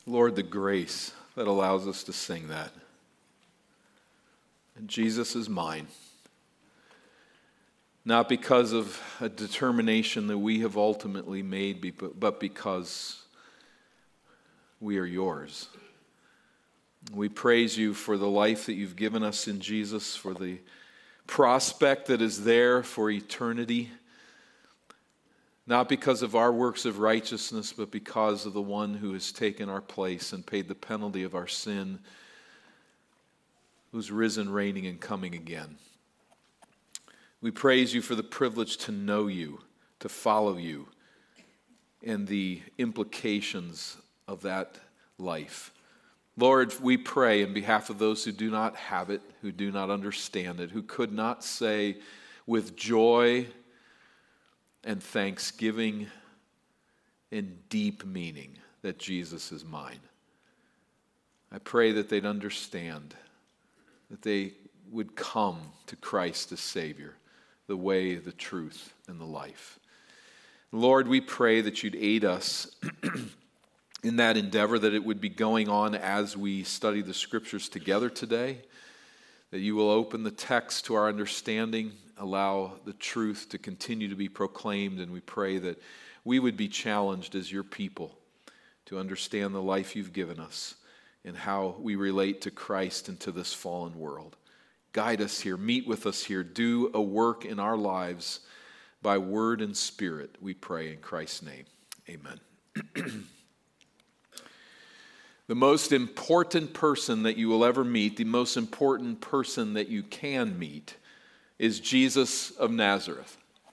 Lord, the grace that allows us to sing that. And Jesus is mine. Not because of a determination that we have ultimately made, but because we are yours. We praise you for the life that you've given us in Jesus, for the prospect that is there for eternity. Not because of our works of righteousness, but because of the one who has taken our place and paid the penalty of our sin, who's risen, reigning, and coming again. We praise you for the privilege to know you, to follow you, and the implications of that life. Lord, we pray in behalf of those who do not have it, who do not understand it, who could not say with joy and thanksgiving and deep meaning that Jesus is mine. I pray that they'd understand, that they would come to Christ as Savior, the way, the truth, and the life. Lord, we pray that you'd aid us in that endeavor, that it would be going on as we study the Scriptures together today, that you will open the text to our understanding, allow the truth to continue to be proclaimed, and we pray that we would be challenged as your people to understand the life you've given us and how we relate to Christ and to this fallen world. Guide us here, meet with us here, do a work in our lives by word and spirit, we pray in Christ's name. Amen. The most important person that you will ever meet, the most important person that you can meet, is Jesus of Nazareth.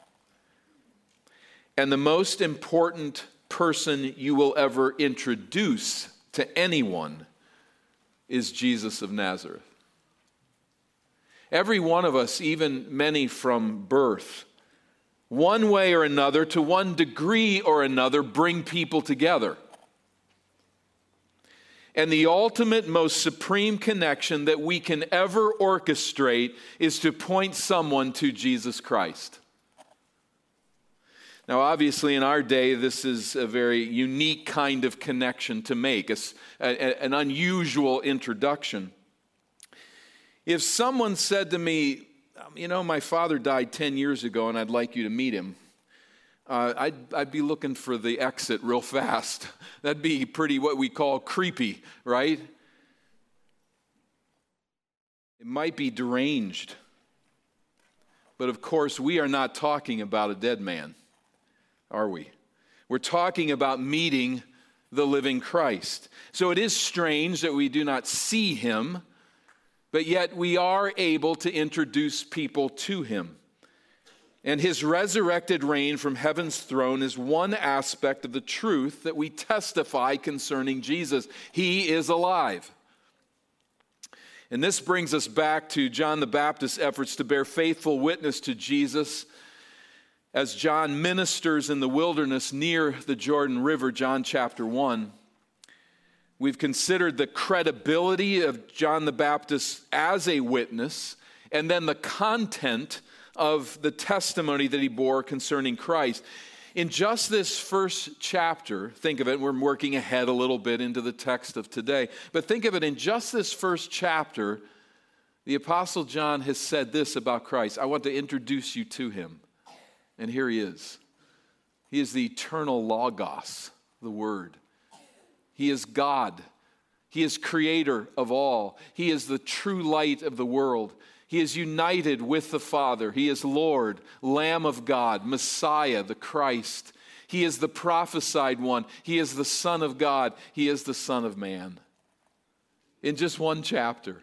And the most important person you will ever introduce to anyone is Jesus of Nazareth. Every one of us, even many from birth, one way or another, to one degree or another, bring people together. And the ultimate, most supreme connection that we can ever orchestrate is to point someone to Jesus Christ. Now, obviously, in our day, this is a very unique kind of connection to make, an unusual introduction. If someone said to me, my father died 10 years ago and I'd like you to meet him, I'd be looking for the exit real fast. That'd be pretty what we call creepy, right? It might be deranged. But of course, we are not talking about a dead man, are we? We're talking about meeting the living Christ. So it is strange that we do not see him, but yet we are able to introduce people to him. And his resurrected reign from heaven's throne is one aspect of the truth that we testify concerning Jesus. He is alive. And this brings us back to John the Baptist's efforts to bear faithful witness to Jesus as John ministers in the wilderness near the Jordan River, John chapter 1. We've considered the credibility of John the Baptist as a witness, and then the content of the testimony that he bore concerning Christ. In just this first chapter, think of it, we're working ahead a little bit into the text of today, but think of it, in just this first chapter, the Apostle John has said this about Christ. I want to introduce you to him. And here he is. He is the eternal Logos, the Word. He is God. He is creator of all. He is the true light of the world. He is united with the Father. He is Lord, Lamb of God, Messiah, the Christ. He is the prophesied one. He is the Son of God. He is the Son of Man. In just one chapter,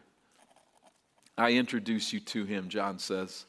I introduce you to him, John says.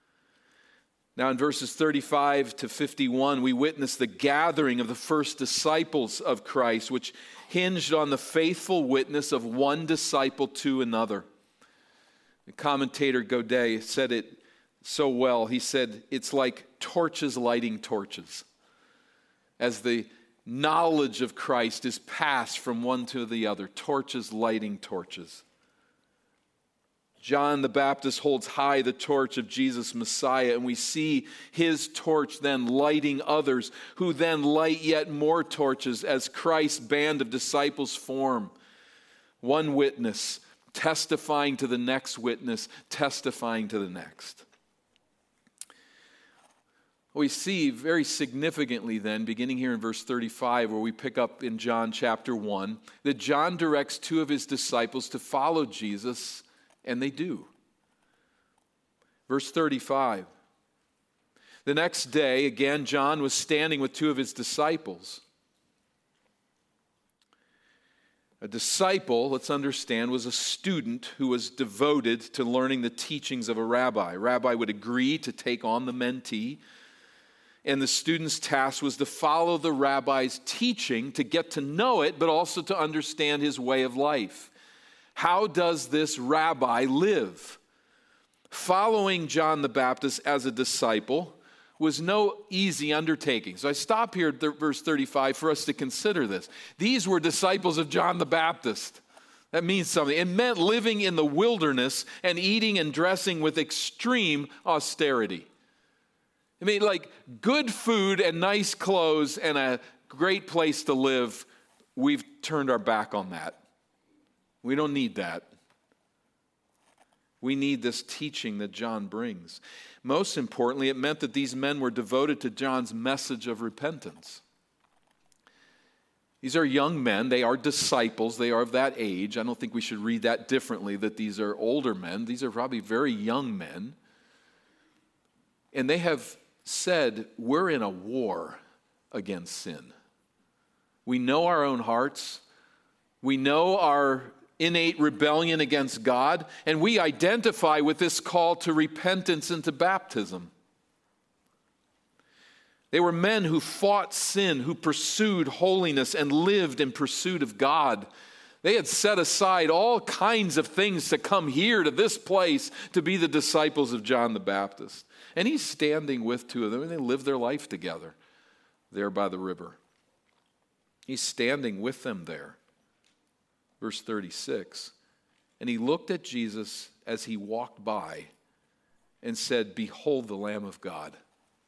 Now in verses 35 to 51, we witness the gathering of the first disciples of Christ, which hinged on the faithful witness of one disciple to another. The commentator Godet said it so well. He said, it's like torches lighting torches. As the knowledge of Christ is passed from one to the other, torches lighting torches. John the Baptist holds high the torch of Jesus Messiah, and we see his torch then lighting others, who then light yet more torches as Christ's band of disciples form. One witness testifying to the next witness, testifying to the next. We see very significantly then, beginning here in verse 35, where we pick up in John chapter 1, that John directs two of his disciples to follow Jesus, and they do. Verse 35. The next day, again, John was standing with two of his disciples. A disciple, let's understand, was a student who was devoted to learning the teachings of a rabbi. A rabbi would agree to take on the mentee, and the student's task was to follow the rabbi's teaching, to get to know it, but also to understand his way of life. How does this rabbi live? Following John the Baptist as a disciple was no easy undertaking. So I stop here at verse 35 for us to consider this. These were disciples of John the Baptist. That means something. It meant living in the wilderness and eating and dressing with extreme austerity. I mean, like good food and nice clothes and a great place to live, we've turned our back on that. We don't need that. We need this teaching that John brings. Most importantly, it meant that these men were devoted to John's message of repentance. These are young men. They are disciples. They are of that age. I don't think we should read that differently, that these are older men. These are probably very young men. And they have said, we're in a war against sin. We know our own hearts. We know our innate rebellion against God, and we identify with this call to repentance and to baptism. They were men who fought sin, who pursued holiness and lived in pursuit of God. They had set aside all kinds of things to come here to this place to be the disciples of John the Baptist. And he's standing with two of them, and they live their life together there by the river. He's standing with them there. Verse 36, and he looked at Jesus as he walked by and said, "Behold the Lamb of God."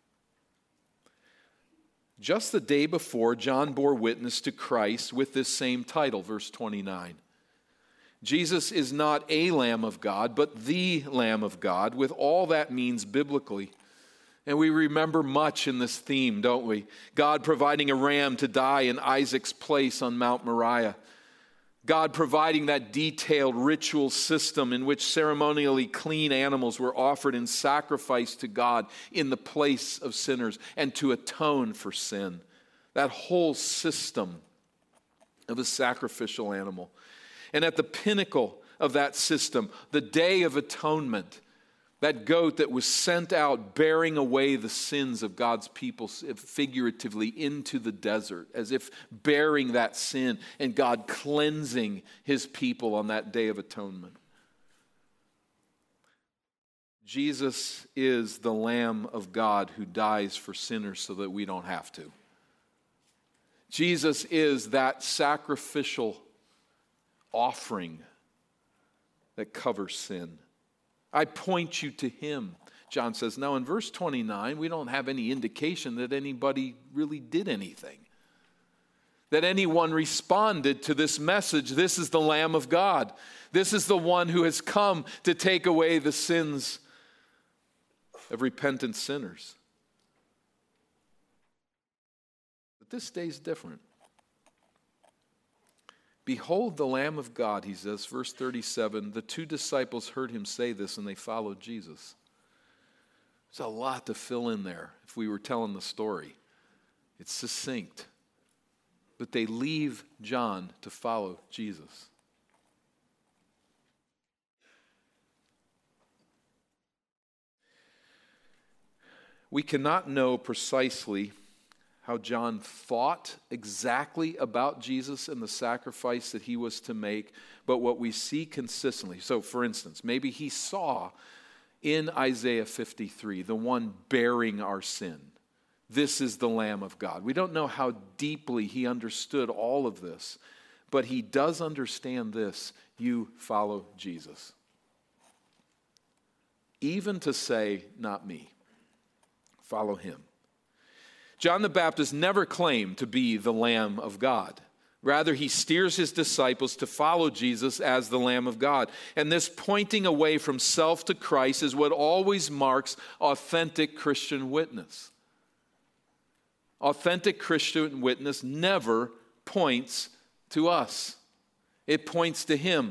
Just the day before, John bore witness to Christ with this same title, verse 29. Jesus is not a Lamb of God, but the Lamb of God, with all that means biblically. And we remember much in this theme, don't we? God providing a ram to die in Isaac's place on Mount Moriah. God providing that detailed ritual system in which ceremonially clean animals were offered in sacrifice to God in the place of sinners and to atone for sin. That whole system of a sacrificial animal. And at the pinnacle of that system, the Day of Atonement, that goat that was sent out bearing away the sins of God's people figuratively into the desert, as if bearing that sin and God cleansing his people on that Day of Atonement. Jesus is the Lamb of God who dies for sinners so that we don't have to. Jesus is that sacrificial offering that covers sin. I point you to him, John says. Now in verse 29, we don't have any indication that anybody really did anything. That anyone responded to this message. This is the Lamb of God. This is the one who has come to take away the sins of repentant sinners. But this day is different. Behold the Lamb of God, he says, verse 37. The two disciples heard him say this, and they followed Jesus. There's a lot to fill in there if we were telling the story. It's succinct. But they leave John to follow Jesus. We cannot know precisely how John thought exactly about Jesus and the sacrifice that he was to make, but what we see consistently. So, for instance, maybe he saw in Isaiah 53, the one bearing our sin. This is the Lamb of God. We don't know how deeply he understood all of this, but he does understand this. You follow Jesus. even to say, not me. Follow him. John the Baptist never claimed to be the Lamb of God. Rather, he steers his disciples to follow Jesus as the Lamb of God. And this pointing away from self to Christ is what always marks authentic Christian witness. Authentic Christian witness never points to us. It points to him.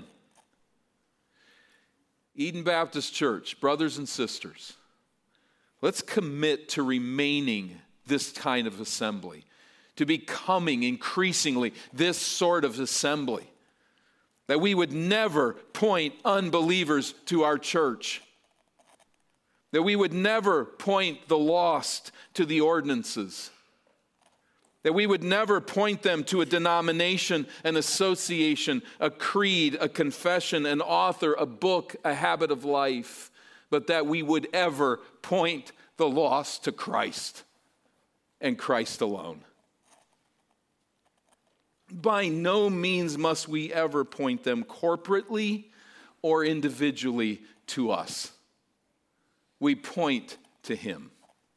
Eden Baptist Church, brothers and sisters, let's commit to remaining this kind of assembly, to becoming increasingly this sort of assembly, that we would never point unbelievers to our church, that we would never point the lost to the ordinances, that we would never point them to a denomination, an association, a creed, a confession, an author, a book, a habit of life, but that we would ever point the lost to Christ and Christ alone. By no means must we ever point them corporately or individually to us. We point to him.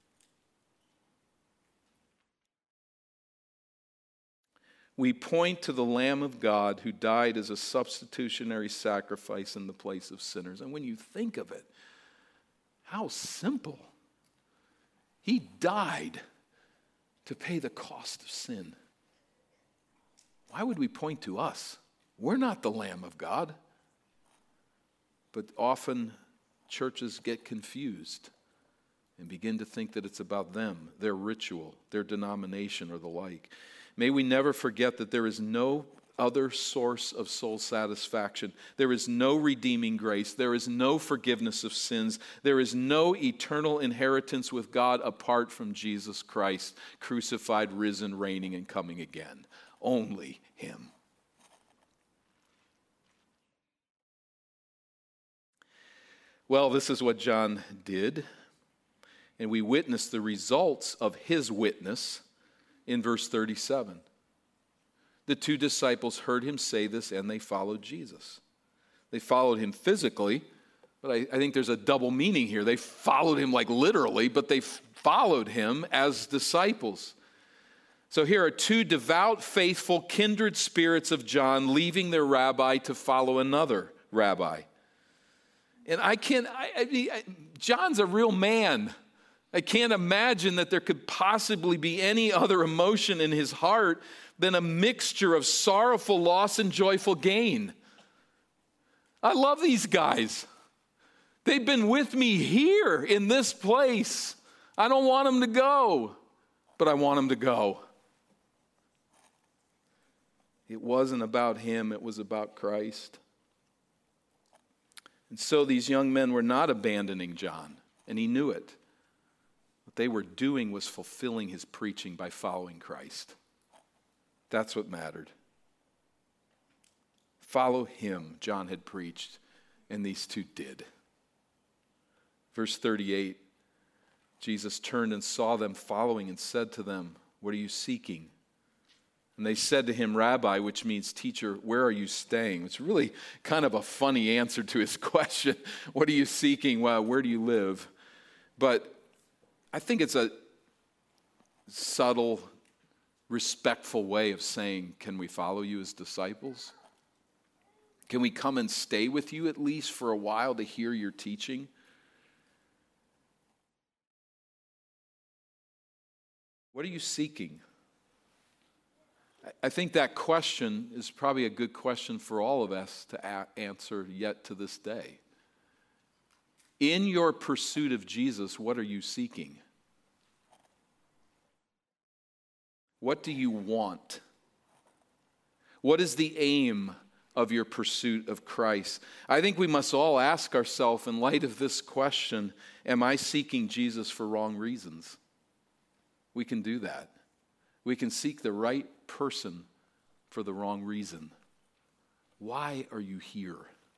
We point to the Lamb of God who died as a substitutionary sacrifice in the place of sinners. And when you think of it, how simple. He died to pay the cost of sin. Why would we point to us? We're not the Lamb of God. But often churches get confused and begin to think that it's about them, their ritual, their denomination, or the like. May we never forget that there is no other source of soul satisfaction. There is no redeeming grace. There is no forgiveness of sins. There is no eternal inheritance with God apart from Jesus Christ, crucified, risen, reigning, and coming again. Only him. Well, this is what John did, and we witness the results of his witness in verse 37. The two disciples heard him say this, and they followed Jesus. They followed him physically, but I think there's a double meaning here. They followed him like literally, but they followed him as disciples. So here are two devout, faithful, kindred spirits of John leaving their rabbi to follow another rabbi. And John's a real man. I can't imagine that there could possibly be any other emotion in his heart than a mixture of sorrowful loss and joyful gain. I love these guys. They've been with me here in this place. I don't want them to go, but I want them to go. It wasn't about him, it was about Christ. And so these young men were not abandoning John, and he knew it. What they were doing was fulfilling his preaching by following Christ. That's what mattered. Follow him, John had preached, and these two did. Verse 38, Jesus turned and saw them following and said to them, "What are you seeking?" And they said to him, "Rabbi," which means teacher, "where are you staying?" It's really kind of a funny answer to his question. What are you seeking? Well, where do you live? But I think it's a subtle, respectful way of saying, can we follow you as disciples? Can we come and stay with you at least for a while to hear your teaching? What are you seeking? I think that question is probably a good question for all of us to answer yet to this day. In your pursuit of Jesus, what are you seeking? What do you want? What is the aim of your pursuit of Christ? I think we must all ask ourselves in light of this question, am I seeking Jesus for wrong reasons? We can do that. We can seek the right person for the wrong reason. Why are you here?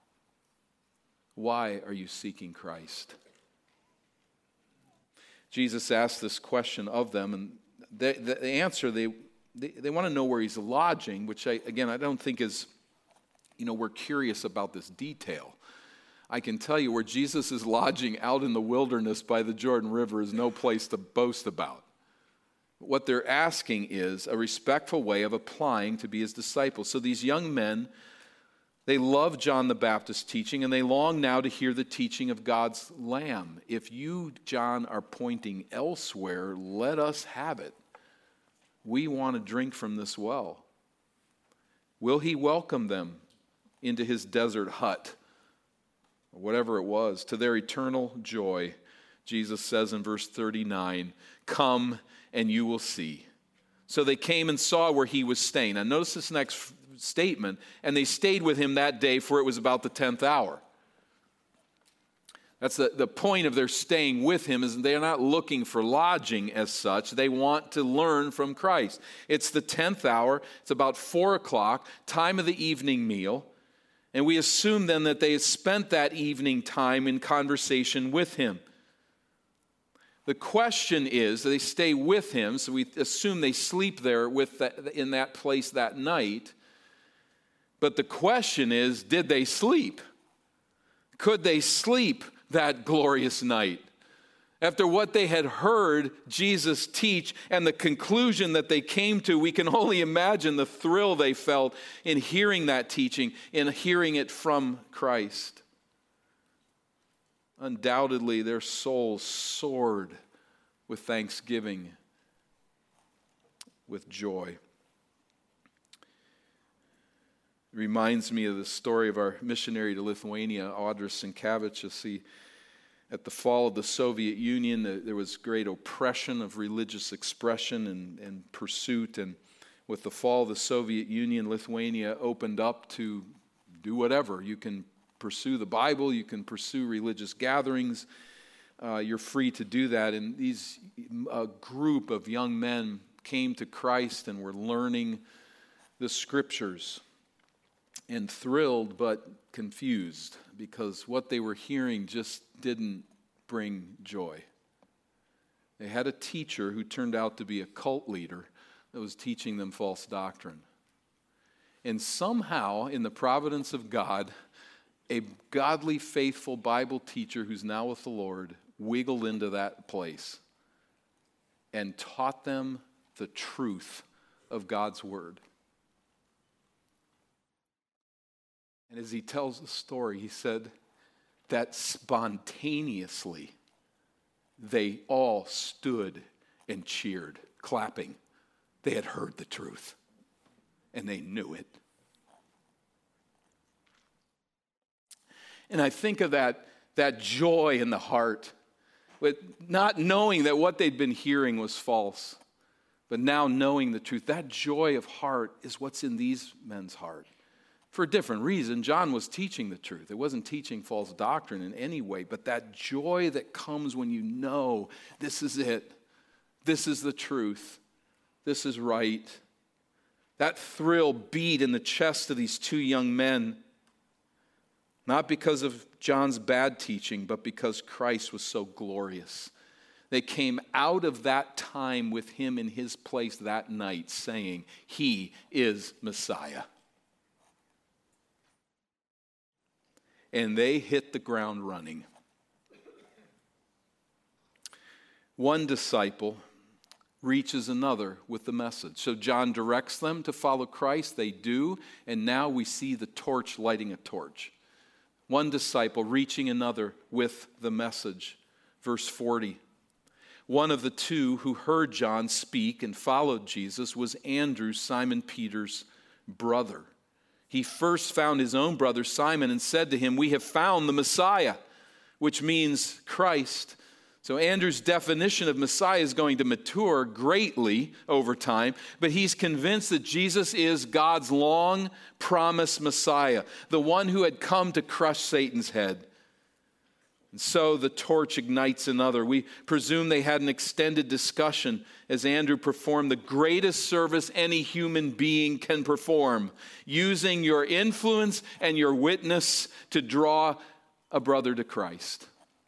Why are you seeking Christ? Jesus asked this question of them, and the answer, they want to know where he's lodging, which I don't think is, we're curious about this detail. I can tell you where Jesus is lodging out in the wilderness by the Jordan River is no place to boast about. What they're asking is a respectful way of applying to be his disciples. So these young men, they love John the Baptist's teaching, and they long now to hear the teaching of God's Lamb. If you, John, are pointing elsewhere, let us have it. We want to drink from this well. Will he welcome them into his desert hut, or whatever it was, to their eternal joy? Jesus says in verse 39, "Come and you will see." So they came and saw where he was staying. Now notice this next statement, "and they stayed with him that day, for it was about the 10th hour." That's the point of their staying with him, is they're not looking for lodging as such. They want to learn from Christ. It's the 10th hour. It's about 4 o'clock, time of the evening meal. And we assume then that they spent that evening time in conversation with him. The question is, they stay with him, so we assume they sleep there in that place that night. But the question is, did they sleep? Could they sleep that glorious night? After what they had heard Jesus teach and the conclusion that they came to, we can only imagine the thrill they felt in hearing that teaching, in hearing it from Christ. Undoubtedly, their souls soared with thanksgiving, with joy. It reminds me of the story of our missionary to Lithuania, Audris Sinkevičius. At the fall of the Soviet Union, there was great oppression of religious expression and pursuit. And with the fall of the Soviet Union, Lithuania opened up to do whatever. You can pursue the Bible, you can pursue religious gatherings. You're free to do that. And a group of young men came to Christ and were learning the Scriptures. And thrilled but confused, because what they were hearing just didn't bring joy. They had a teacher who turned out to be a cult leader that was teaching them false doctrine. And somehow, in the providence of God, a godly, faithful Bible teacher who's now with the Lord wiggled into that place and taught them the truth of God's Word. And as he tells the story, he said that spontaneously they all stood and cheered, clapping. They had heard the truth, and they knew it. And I think of that joy in the heart, with not knowing that what they'd been hearing was false, but now knowing the truth. That joy of heart is what's in these men's heart. For a different reason, John was teaching the truth. It wasn't teaching false doctrine in any way, but that joy that comes when you know this is it. This is the truth. This is right. That thrill beat in the chest of these two young men, not because of John's bad teaching, but because Christ was so glorious. They came out of that time with him in his place that night saying, "He is Messiah." And they hit the ground running. One disciple reaches another with the message. So John directs them to follow Christ. They do. And now we see the torch lighting a torch. One disciple reaching another with the message. Verse 40. One of the two who heard John speak and followed Jesus was Andrew, Simon Peter's brother. He first found his own brother Simon and said to him, "We have found the Messiah," which means Christ. So Andrew's definition of Messiah is going to mature greatly over time, but he's convinced that Jesus is God's long-promised Messiah, the one who had come to crush Satan's head. And so the torch ignites another. We presume they had an extended discussion as Andrew performed the greatest service any human being can perform, using your influence and your witness to draw a brother to Christ.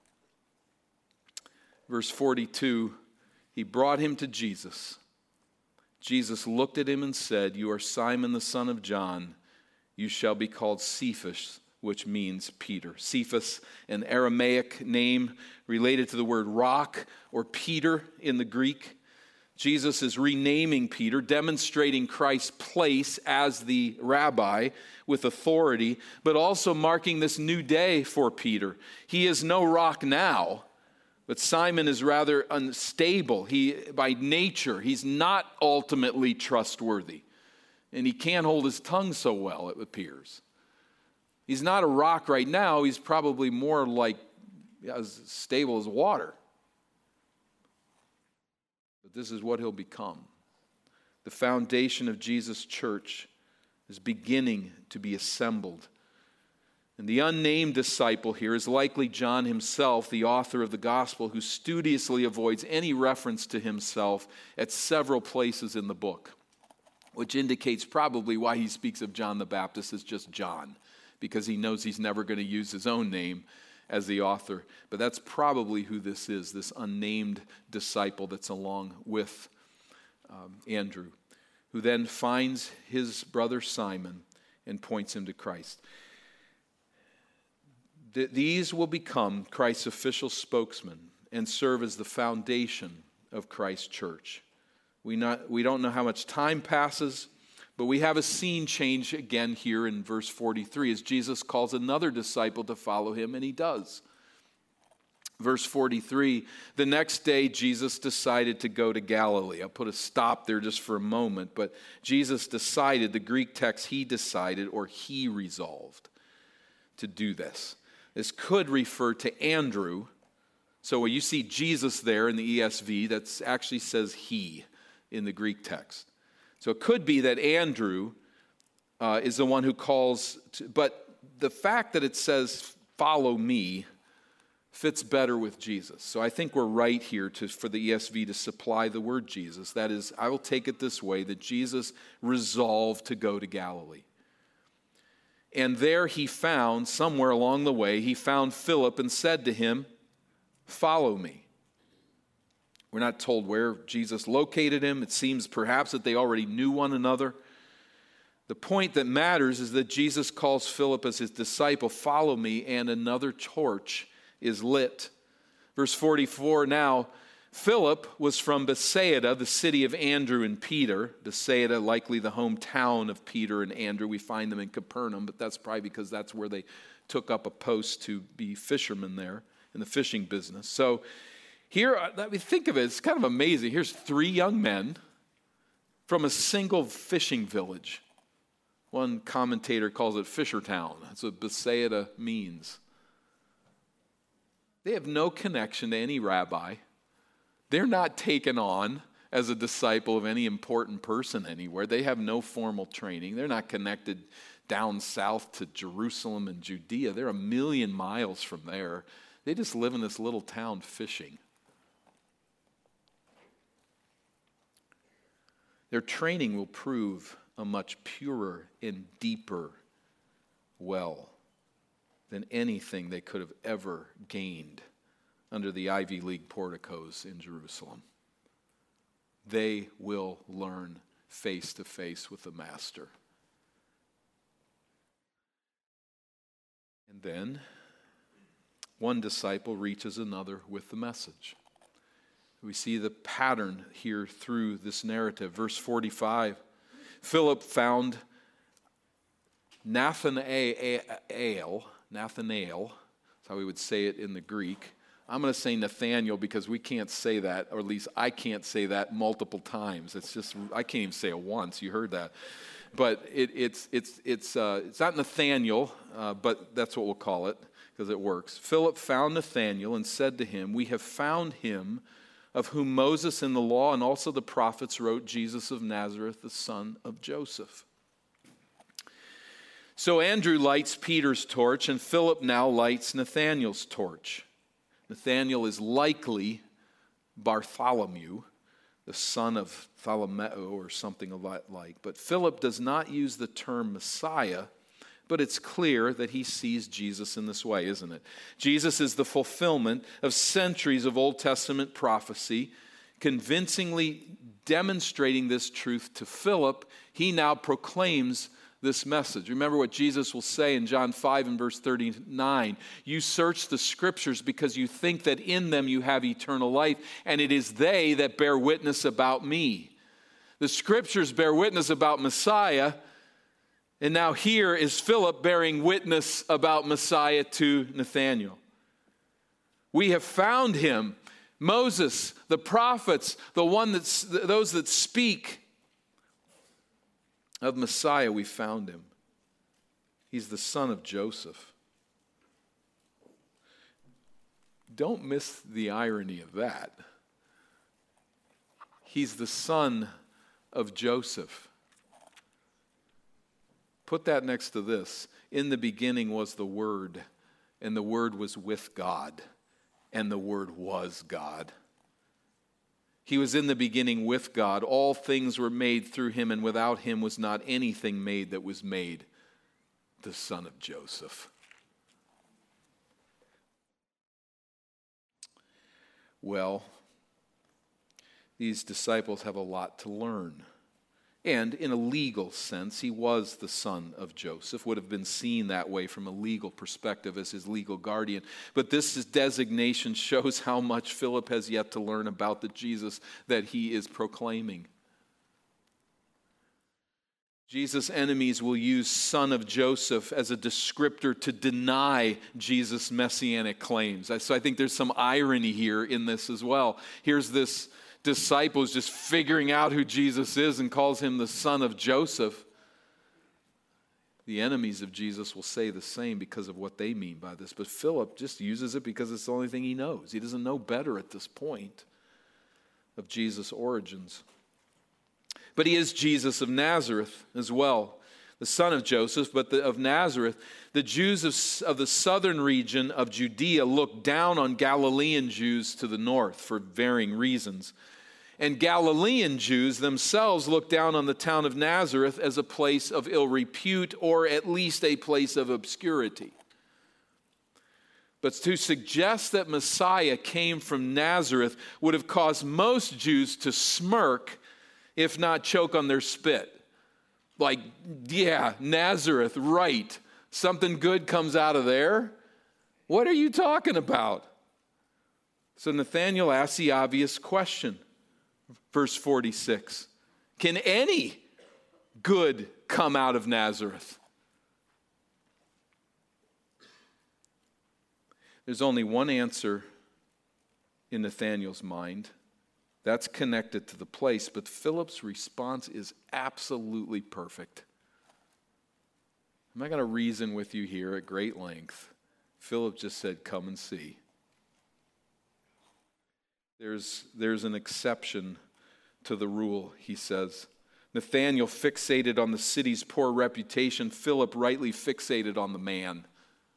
Verse 42, he brought him to Jesus. Jesus looked at him and said, "You are Simon the son of John. You shall be called Cephas," which means Peter. Cephas, an Aramaic name related to the word rock or Peter in the Greek. Jesus is renaming Peter, demonstrating Christ's place as the rabbi with authority, but also marking this new day for Peter. He is no rock now, but Simon is rather unstable. By nature, he's not ultimately trustworthy. And he can't hold his tongue so well, it appears. He's not a rock right now. He's probably more like as stable as water. But this is what he'll become. The foundation of Jesus' church is beginning to be assembled. And the unnamed disciple here is likely John himself, the author of the gospel, who studiously avoids any reference to himself at several places in the book, which indicates probably why he speaks of John the Baptist as just John, because he knows he's never going to use his own name as the author. But that's probably who this is, this unnamed disciple that's along with Andrew, who then finds his brother Simon and points him to Christ. These will become Christ's official spokesmen and serve as the foundation of Christ's church. We don't know how much time passes, but we have a scene change again here in verse 43 as Jesus calls another disciple to follow him, and he does. Verse 43, the next day Jesus decided to go to Galilee. I'll put a stop there just for a moment, but Jesus decided, the Greek text, he decided or he resolved to do this. This could refer to Andrew. So when you see Jesus there in the ESV, that actually says he in the Greek text. So it could be that Andrew is the one who calls, but the fact that it says, follow me, fits better with Jesus. So I think we're right here for the ESV to supply the word Jesus. That is, I will take it this way, that Jesus resolved to go to Galilee. And there he found, somewhere along the way, he found Philip and said to him, follow me. We're not told where Jesus located him. It seems perhaps that they already knew one another. The point that matters is that Jesus calls Philip as his disciple, follow me, and another torch is lit. Verse 44, now, Philip was from Bethsaida, the city of Andrew and Peter. Bethsaida, likely the hometown of Peter and Andrew. We find them in Capernaum, but that's probably because that's where they took up a post to be fishermen there in the fishing business. So here, think of it, it's kind of amazing. Here's 3 young men from a single fishing village. One commentator calls it Fishertown. That's what Bethsaida means. They have no connection to any rabbi. They're not taken on as a disciple of any important person anywhere. They have no formal training. They're not connected down south to Jerusalem and Judea. They're 1,000,000 miles from there. They just live in this little town fishing. Their training will prove a much purer and deeper well than anything they could have ever gained under the Ivy League porticos in Jerusalem. They will learn face to face with the Master. And then one disciple reaches another with the message. We see the pattern here through this narrative. Verse 45, Philip found Nathanael, that's how we would say it in the Greek. I'm going to say Nathaniel because we can't say that, or at least I can't say that multiple times. It's just, I can't even say it once. You heard that. But it's not Nathaniel, but that's what we'll call it because it works. Philip found Nathanael and said to him, we have found him of whom Moses in the law and also the prophets wrote, Jesus of Nazareth, the son of Joseph. So Andrew lights Peter's torch, and Philip now lights Nathanael's torch. Nathanael is likely Bartholomew, the son of Tholomeo or something like. But Philip does not use the term Messiah, but it's clear that he sees Jesus in this way, isn't it? Jesus is the fulfillment of centuries of Old Testament prophecy, convincingly demonstrating this truth to Philip. He now proclaims this message. Remember what Jesus will say in John 5 and verse 39. You search the Scriptures because you think that in them you have eternal life, and it is they that bear witness about me. The Scriptures bear witness about Messiah, and now here is Philip bearing witness about Messiah to Nathanael. We have found him. Moses, the prophets, those that speak of Messiah, we found him. He's the son of Joseph. Don't miss the irony of that. He's the son of Joseph. Put that next to this. In the beginning was the Word, and the Word was with God, and the Word was God. He was in the beginning with God. All things were made through him, and without him was not anything made that was made. The son of Joseph. Well, these disciples have a lot to learn. And in a legal sense, he was the son of Joseph, would have been seen that way from a legal perspective as his legal guardian. But this designation shows how much Philip has yet to learn about the Jesus that he is proclaiming. Jesus' enemies will use son of Joseph as a descriptor to deny Jesus' messianic claims. So I think there's some irony here in this as well. Here's this disciple who's just figuring out who Jesus is and calls him the son of Joseph. The enemies of Jesus will say the same because of what they mean by this. But Philip just uses it because it's the only thing he knows. He doesn't know better at this point of Jesus' origins. But he is Jesus of Nazareth as well, the son of Joseph, but of Nazareth. The Jews of the southern region of Judea looked down on Galilean Jews to the north for varying reasons. And Galilean Jews themselves looked down on the town of Nazareth as a place of ill repute, or at least a place of obscurity. But to suggest that Messiah came from Nazareth would have caused most Jews to smirk, if not choke on their spit. Like, yeah, Nazareth, right. Something good comes out of there? What are you talking about? So Nathanael asks the obvious question. Verse 46. Can any good come out of Nazareth? There's only one answer in Nathanael's mind. That's connected to the place, but Philip's response is absolutely perfect. I'm not going to reason with you here at great length. Philip just said, come and see. There's an exception to the rule, he says. Nathanael fixated on the city's poor reputation. Philip rightly fixated on the man.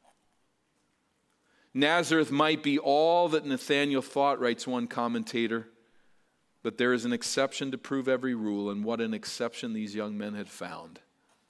Nazareth might be all that Nathanael thought, writes one commentator, but there is an exception to prove every rule, and what an exception these young men had found.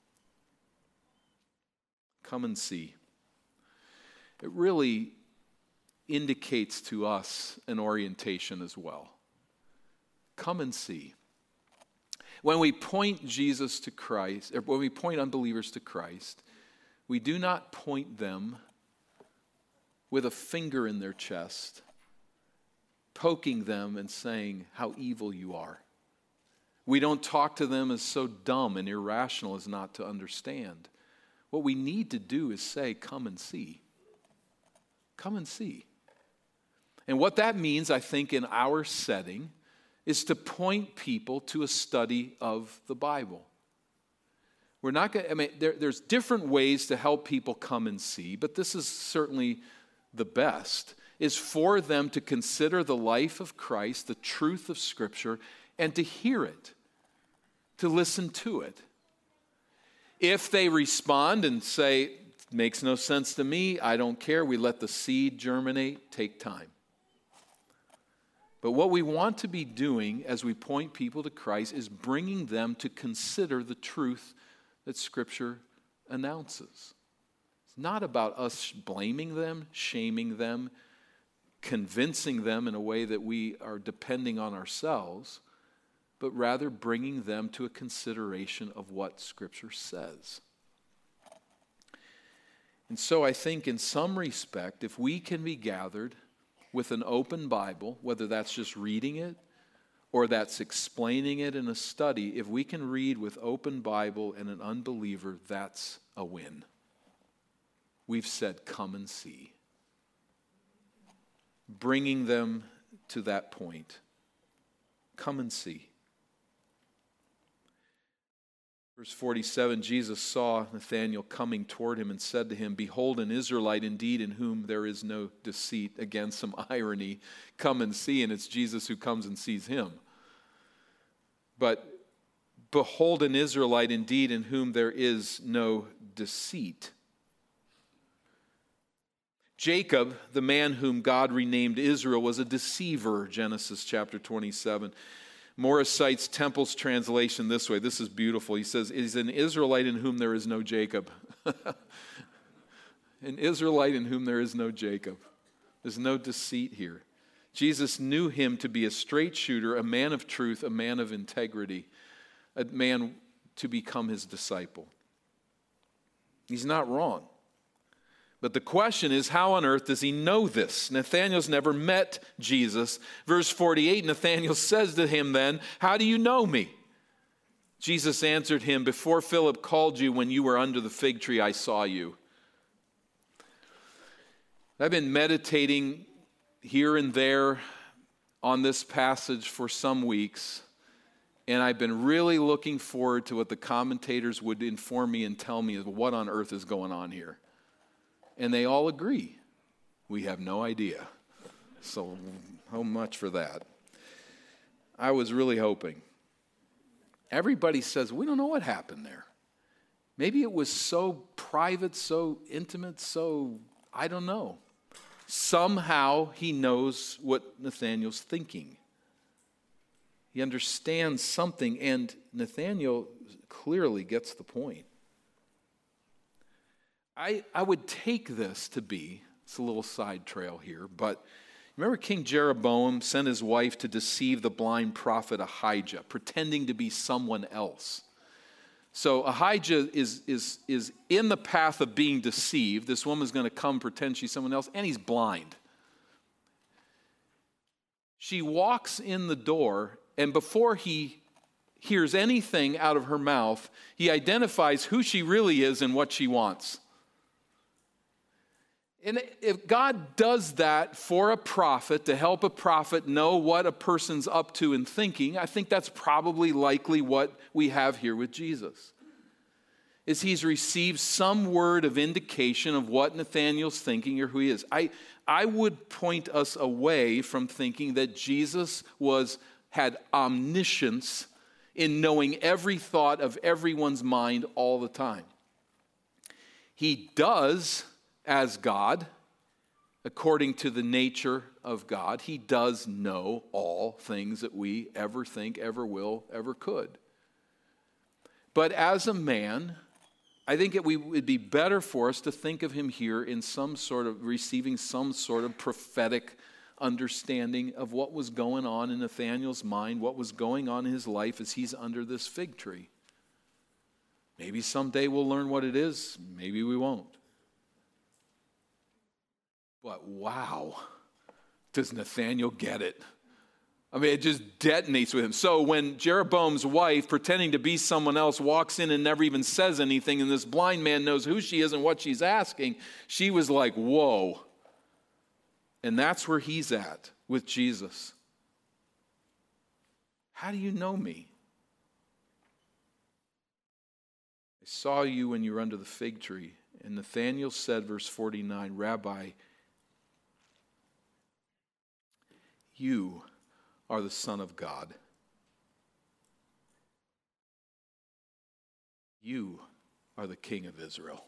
Come and see. It really indicates to us an orientation as well. Come and see. When we point Jesus to Christ, or when we point unbelievers to Christ, we do not point them with a finger in their chest, poking them and saying how evil you are. We don't talk to them as so dumb and irrational as not to understand. What we need to do is say, come and see. Come and see. And what that means, I think, in our setting, is to point people to a study of the Bible. We're not going. There's different ways to help people come and see, but this is certainly the best, is for them to consider the life of Christ, the truth of Scripture, and to hear it, to listen to it. If they respond and say, makes no sense to me, I don't care, we let the seed germinate, take time. But what we want to be doing as we point people to Christ is bringing them to consider the truth that Scripture announces. It's not about us blaming them, shaming them, convincing them in a way that we are depending on ourselves, but rather bringing them to a consideration of what Scripture says. And so I think in some respect, if we can be gathered with an open Bible, whether that's just reading it or that's explaining it in a study, if we can read with open Bible and an unbeliever, that's a win. We've said, come and see. Bringing them to that point. Come and see. Verse 47, Jesus saw Nathanael coming toward him and said to him, behold, an Israelite indeed in whom there is no deceit. Again, some irony. Come and see, and it's Jesus who comes and sees him. But behold, an Israelite indeed in whom there is no deceit. Jacob, the man whom God renamed Israel, was a deceiver, Genesis chapter 27. Morris cites Temple's translation this way. This is beautiful. He says, "Is an Israelite in whom there is no Jacob." An Israelite in whom there is no Jacob. There's no deceit here. Jesus knew him to be a straight shooter, a man of truth, a man of integrity, a man to become his disciple. He's not wrong. But the question is, how on earth does he know this? Nathanael's never met Jesus. Verse 48, Nathanael says to him then, how do you know me? Jesus answered him, before Philip called you when you were under the fig tree, I saw you. I've been meditating here and there on this passage for some weeks, and I've been really looking forward to what the commentators would inform me and tell me of what on earth is going on here. And they all agree. We have no idea. So how much for that? I was really hoping. Everybody says, we don't know what happened there. Maybe it was so private, so intimate, so I don't know. Somehow he knows what Nathanael's thinking. He understands something, and Nathanael clearly gets the point. I would take this to be, it's a little side trail here, but remember King Jeroboam sent his wife to deceive the blind prophet Ahijah, pretending to be someone else. So Ahijah is in the path of being deceived. This woman's going to come pretend she's someone else, and he's blind. She walks in the door, and before he hears anything out of her mouth, he identifies who she really is and what she wants. And if God does that for a prophet, to help a prophet know what a person's up to and thinking, I think that's probably likely what we have here with Jesus. Is he's received some word of indication of what Nathanael's thinking or who he is. I would point us away from thinking that Jesus had omniscience in knowing every thought of everyone's mind all the time. He does, as God, according to the nature of God, he does know all things that we ever think, ever will, ever could. But as a man, I think it would be better for us to think of him here in some sort of receiving some sort of prophetic understanding of what was going on in Nathanael's mind, what was going on in his life as he's under this fig tree. Maybe someday we'll learn what it is, maybe we won't. But wow, does Nathanael get it? I mean, it just detonates with him. So when Jeroboam's wife, pretending to be someone else, walks in and never even says anything, and this blind man knows who she is and what she's asking, she was like, whoa. And that's where he's at with Jesus. How do you know me? I saw you when you were under the fig tree. And Nathanael said, verse 49, Rabbi, you are the Son of God. You are the King of Israel.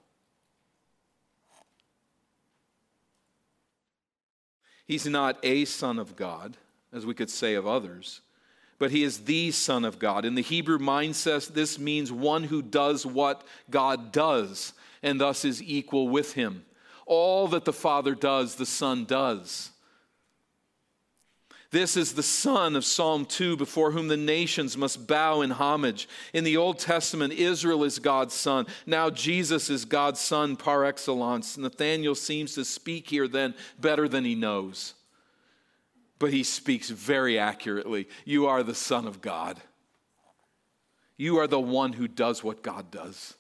He's not a son of God, as we could say of others, but he is the Son of God. In the Hebrew mindset, this means one who does what God does, and thus is equal with him. All that the Father does, the Son does. This is the son of Psalm 2, before whom the nations must bow in homage. In the Old Testament, Israel is God's son. Now Jesus is God's son par excellence. Nathanael seems to speak here then better than he knows. But he speaks very accurately. You are the Son of God. You are the one who does what God does.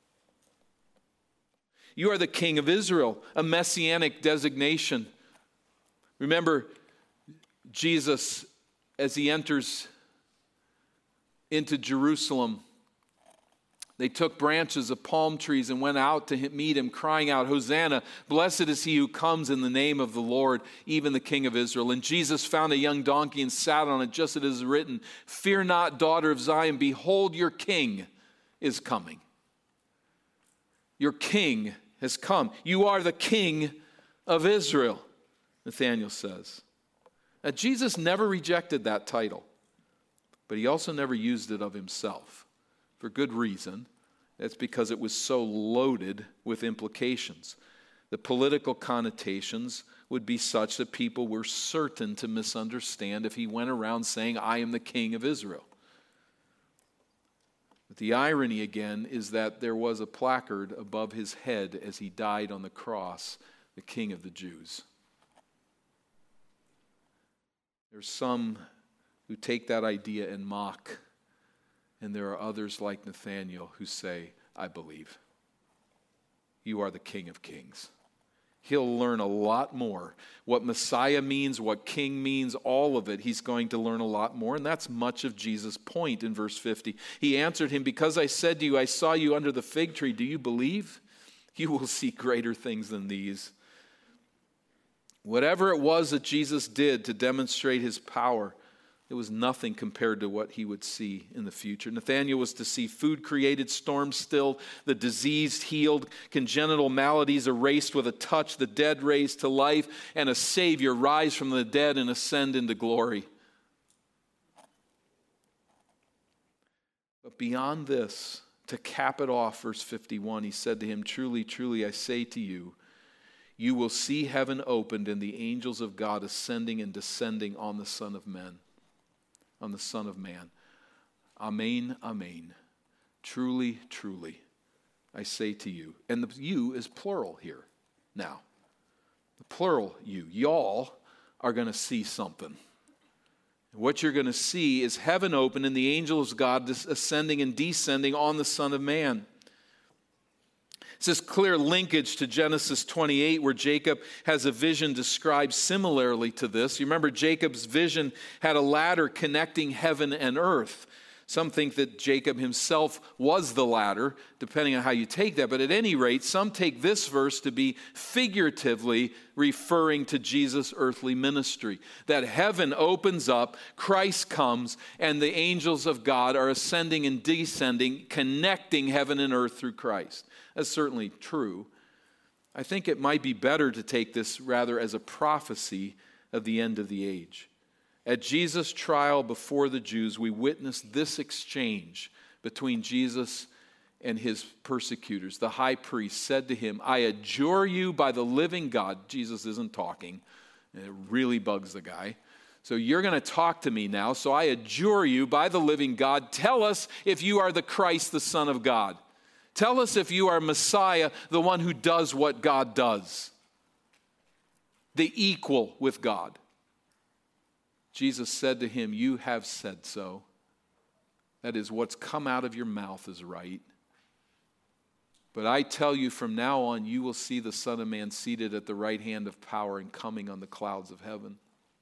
You are the King of Israel, a messianic designation. Remember, Jesus, as he enters into Jerusalem, they took branches of palm trees and went out to meet him, crying out, Hosanna, blessed is he who comes in the name of the Lord, even the King of Israel. And Jesus found a young donkey and sat on it, just as it is written, Fear not, daughter of Zion, behold, your king is coming. Your king has come. You are the King of Israel, Nathanael says. Now, Jesus never rejected that title, but he also never used it of himself, for good reason. That's because it was so loaded with implications. The political connotations would be such that people were certain to misunderstand if he went around saying, I am the King of Israel. But the irony again is that there was a placard above his head as he died on the cross, the King of the Jews. There's some who take that idea and mock, and there are others like Nathanael who say, I believe. You are the King of Kings. He'll learn a lot more. What Messiah means, what King means, all of it, he's going to learn a lot more, and that's much of Jesus' point in verse 50. He answered him, Because I said to you, I saw you under the fig tree, do you believe? You will see greater things than these. Whatever it was that Jesus did to demonstrate his power, it was nothing compared to what he would see in the future. Nathanael was to see food created, storms stilled, the diseased healed, congenital maladies erased with a touch, the dead raised to life, and a Savior rise from the dead and ascend into glory. But beyond this, to cap it off, verse 51, he said to him, Truly, truly, I say to you, you will see heaven opened and the angels of God ascending and descending on the Son of Man. On the Son of Man. Amen, amen. Truly, truly, I say to you. And the you is plural here now. The plural you. Y'all are going to see something. What you're going to see is heaven open and the angels of God ascending and descending on the Son of Man. It's this clear linkage to Genesis 28 where Jacob has a vision described similarly to this. You remember Jacob's vision had a ladder connecting heaven and earth. Some think that Jacob himself was the ladder, depending on how you take that. But at any rate, some take this verse to be figuratively referring to Jesus' earthly ministry. That heaven opens up, Christ comes, and the angels of God are ascending and descending, connecting heaven and earth through Christ. That's certainly true. I think it might be better to take this rather as a prophecy of the end of the age. At Jesus' trial before the Jews, we witnessed this exchange between Jesus and his persecutors. The high priest said to him, I adjure you by the living God. Jesus isn't talking. And it really bugs the guy. So you're going to talk to me now. So I adjure you by the living God. Tell us if you are the Christ, the Son of God. Tell us if you are Messiah, the one who does what God does. The equal with God. Jesus said to him, you have said so. That is, what's come out of your mouth is right. But I tell you, from now on, you will see the Son of Man seated at the right hand of power and coming on the clouds of heaven.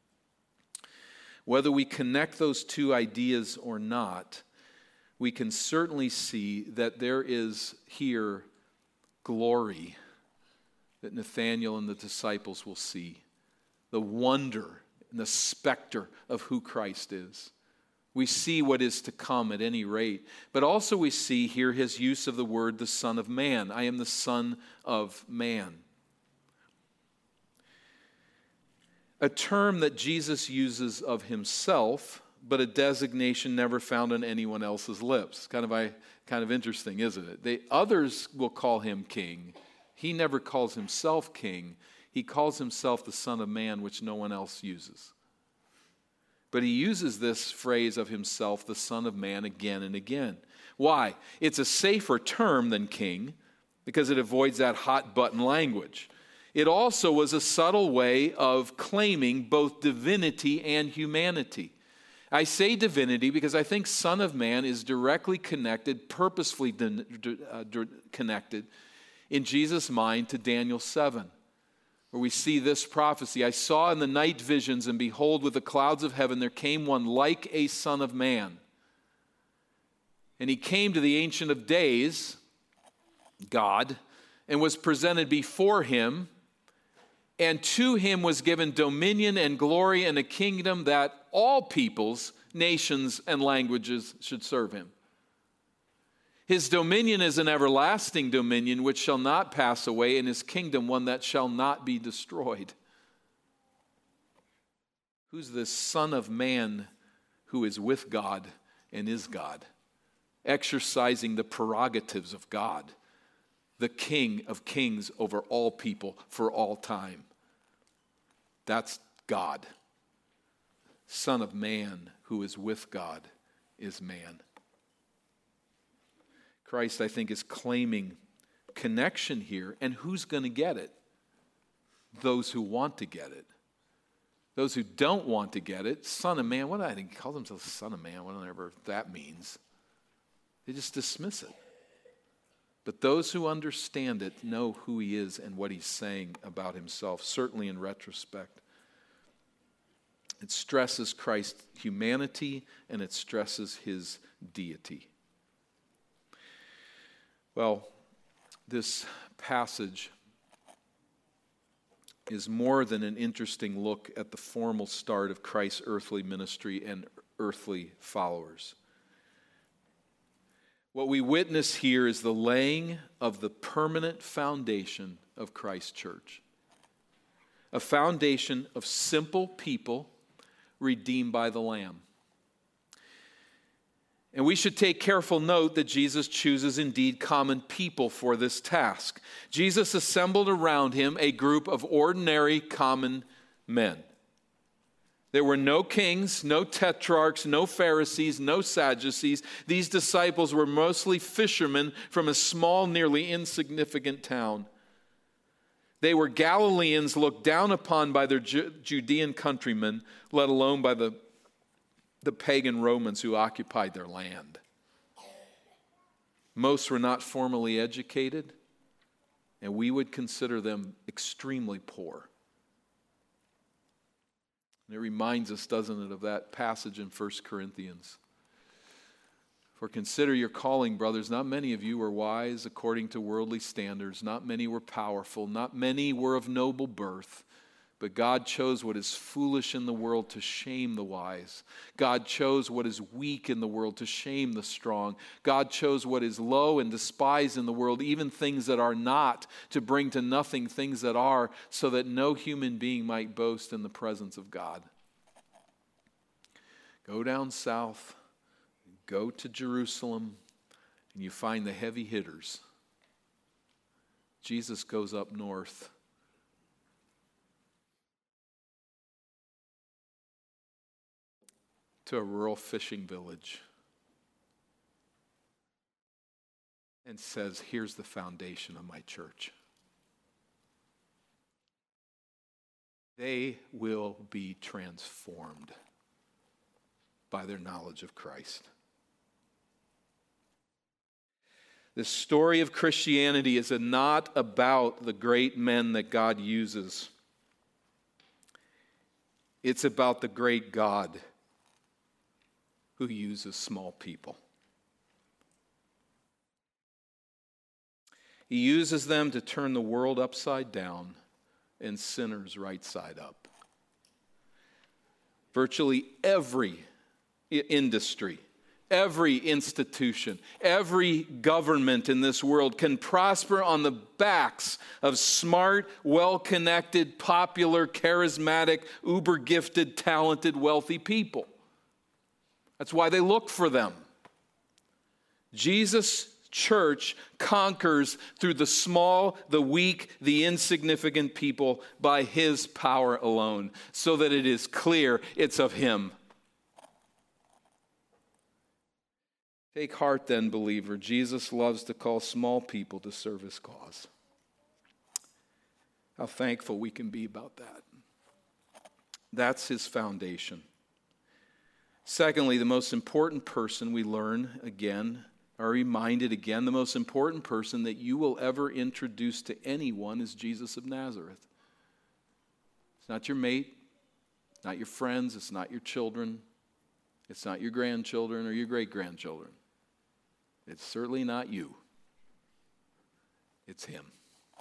Whether we connect those two ideas or not, we can certainly see that there is here glory that Nathanael and the disciples will see. The wonder and the specter of who Christ is. We see what is to come at any rate. But also we see here his use of the word, the Son of Man. I am the Son of Man. A term that Jesus uses of himself, but a designation never found on anyone else's lips. Kind of interesting, isn't it? Others will call him king. He never calls himself king. He calls himself the Son of Man, which no one else uses. But he uses this phrase of himself, the Son of Man, again and again. Why? It's a safer term than king because it avoids that hot button language. It also was a subtle way of claiming both divinity and humanity. I say divinity because I think Son of Man is directly connected, purposefully connected in Jesus' mind to Daniel 7, where we see this prophecy. I saw in the night visions, and behold, with the clouds of heaven there came one like a Son of Man. And he came to the Ancient of Days, God, and was presented before him. And to him was given dominion and glory and a kingdom that all peoples, nations, and languages should serve him. His dominion is an everlasting dominion which shall not pass away, and his kingdom one that shall not be destroyed. Who's this Son of Man who is with God and is God, exercising the prerogatives of God, the King of kings over all people for all time? That's God. Son of Man who is with God is man. Christ, I think, is claiming connection here. And who's going to get it? Those who want to get it. Those who don't want to get it, Son of Man, what I think he calls himself Son of Man, whatever that means. They just dismiss it. But those who understand it know who he is and what he's saying about himself, certainly in retrospect. It stresses Christ's humanity and it stresses his deity. Well, this passage is more than an interesting look at the formal start of Christ's earthly ministry and earthly followers. What we witness here is the laying of the permanent foundation of Christ's church. A foundation of simple people redeemed by the Lamb. And we should take careful note that Jesus chooses indeed common people for this task. Jesus assembled around him a group of ordinary common men. There were no kings, no tetrarchs, no Pharisees, no Sadducees. These disciples were mostly fishermen from a small, nearly insignificant town. They were Galileans looked down upon by their Judean countrymen, let alone by the pagan Romans who occupied their land. Most were not formally educated, and we would consider them extremely poor. And it reminds us, doesn't it, of that passage in 1 Corinthians. For consider your calling, brothers. Not many of you were wise according to worldly standards. Not many were powerful. Not many were of noble birth. But God chose what is foolish in the world to shame the wise. God chose what is weak in the world to shame the strong. God chose what is low and despised in the world, even things that are not, to bring to nothing things that are, so that no human being might boast in the presence of God. Go down south, go to Jerusalem, and you find the heavy hitters. Jesus goes up north. To a rural fishing village and says, here's the foundation of my church. They will be transformed by their knowledge of Christ. The story of Christianity is not about the great men that God uses. It's about the great God who uses small people. He uses them to turn the world upside down and sinners right side up. Virtually every industry, every institution, every government in this world can prosper on the backs of smart, well-connected, popular, charismatic, uber-gifted, talented, wealthy people. That's why they look for them. Jesus' church conquers through the small, the weak, the insignificant people by his power alone, so that it is clear it's of him. Take heart then, believer. Jesus loves to call small people to serve his cause. How thankful we can be about that. That's his foundation. Secondly, the most important person we learn again, are reminded again, the most important person that you will ever introduce to anyone is Jesus of Nazareth. It's not your mate, it's not your friends, it's not your children, it's not your grandchildren or your great-grandchildren. It's certainly not you. It's him.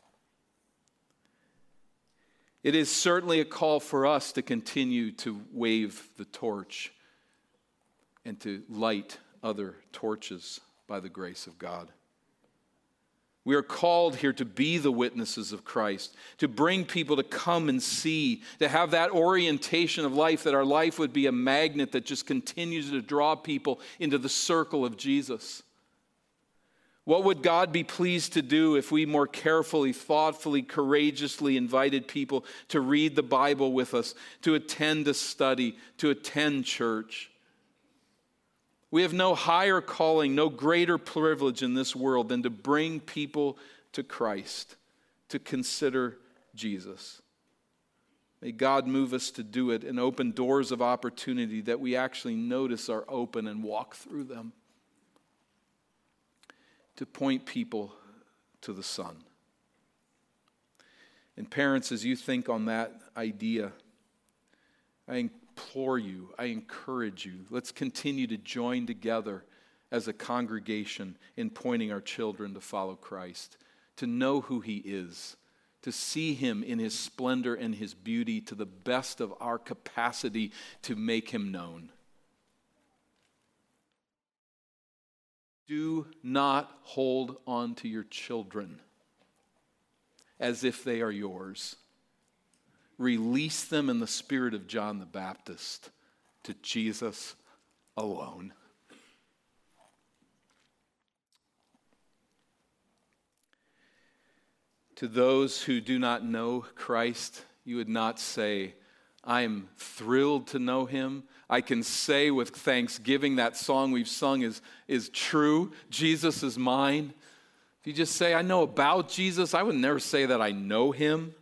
It is certainly a call for us to continue to wave the torch and to light other torches by the grace of God. We are called here to be the witnesses of Christ, to bring people to come and see, to have that orientation of life, that our life would be a magnet that just continues to draw people into the circle of Jesus. What would God be pleased to do if we more carefully, thoughtfully, courageously invited people to read the Bible with us, to attend a study, to attend church? We have no higher calling, no greater privilege in this world than to bring people to Christ, to consider Jesus. May God move us to do it and open doors of opportunity that we actually notice are open and walk through them, to point people to the Son. And parents, as you think on that idea, I implore you, I encourage you, let's continue to join together as a congregation in pointing our children to follow Christ, to know who he is, to see him in his splendor and his beauty to the best of our capacity to make him known. Do not hold on to your children as if they are yours. Release them in the spirit of John the Baptist to Jesus alone. To those who do not know Christ, you would not say, I am thrilled to know him. I can say with thanksgiving that song we've sung is true. Jesus is mine. If you just say, I know about Jesus, I would never say that I know him.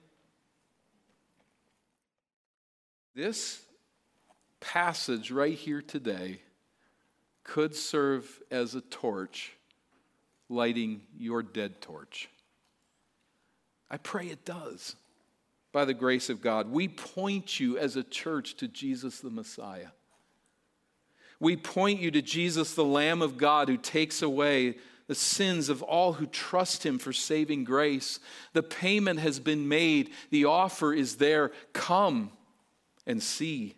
This passage right here today could serve as a torch lighting your dead torch. I pray it does. By the grace of God, we point you as a church to Jesus the Messiah. We point you to Jesus, the Lamb of God, who takes away the sins of all who trust him for saving grace. The payment has been made. The offer is there. Come and see.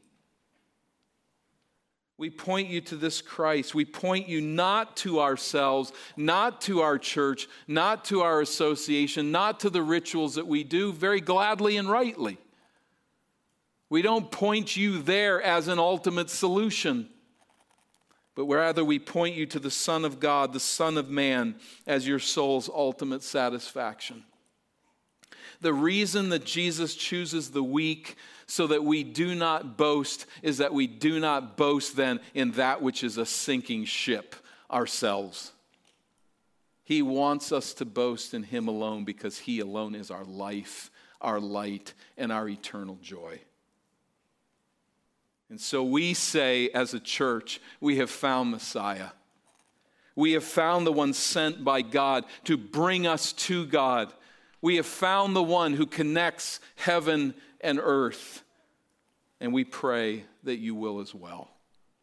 We point you to this Christ. We point you not to ourselves, not to our church, not to our association, not to the rituals that we do very gladly and rightly. We don't point you there as an ultimate solution, but rather we point you to the Son of God, the Son of Man, as your soul's ultimate satisfaction. The reason that Jesus chooses the weak so that we do not boast is that we do not boast then in that which is a sinking ship, ourselves. He wants us to boast in him alone because he alone is our life, our light, and our eternal joy. And so we say as a church, we have found Messiah. We have found the one sent by God to bring us to God. We have found the one who connects heaven and earth, and we pray that you will as well.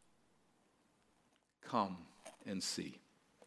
Come and see.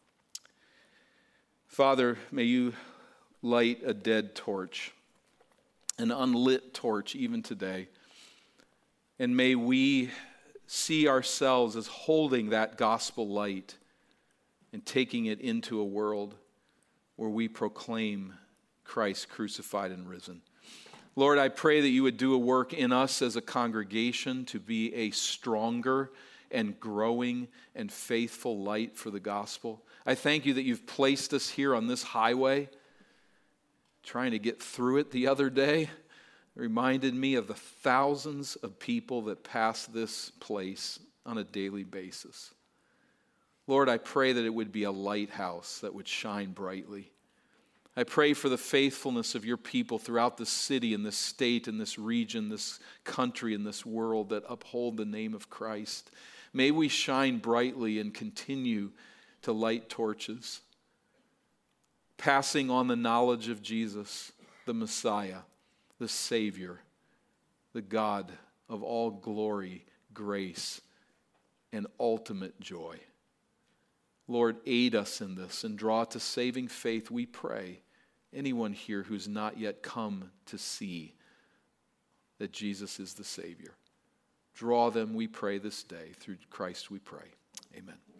Father, may you light a dead torch, an unlit torch even today, and may we see ourselves as holding that gospel light and taking it into a world where we proclaim Christ crucified and risen. Lord, I pray that you would do a work in us as a congregation to be a stronger and growing and faithful light for the gospel. I thank you that you've placed us here on this highway. Trying to get through it the other day reminded me of the thousands of people that pass this place on a daily basis. Lord, I pray that it would be a lighthouse that would shine brightly. I pray for the faithfulness of your people throughout this city and this state and this region, this country and this world that uphold the name of Christ. May we shine brightly and continue to light torches, passing on the knowledge of Jesus, the Messiah, the Savior, the God of all glory, grace, and ultimate joy. Lord, aid us in this and draw to saving faith, we pray. Anyone here who's not yet come to see that Jesus is the Savior. Draw them, we pray, this day. Through Christ we pray. Amen.